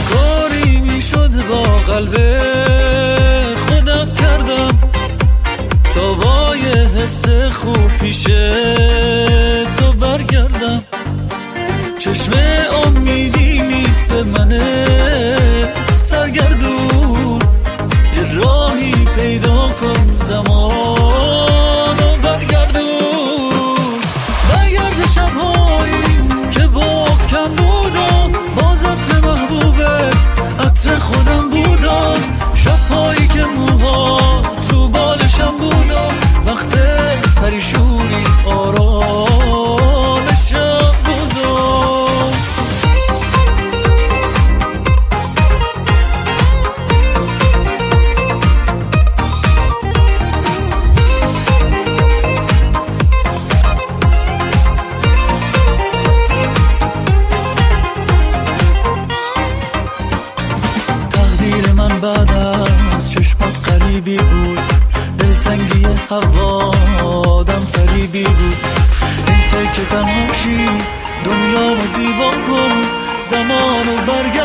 کاری میشد با قلب خودم کردم تا با یه حس خوب پیش تو برگردم. چشم امیدی نیست به من سرگردون، یه راهی پیدا کن زمانو برگردون. برگرد شبهایی که باز کم بودم، باز عطر محبوبت عطر خودم بودم. شبهایی که موهات رو بالشم بودم، وقت پریشونی آرامشم بودم. تقدیر من بعد از چشمات قریبی بود، دلتنگی هوا آدم فریبی بود. این فکر تنهاشی دنیا رو زیبا کن، زمانو برگرد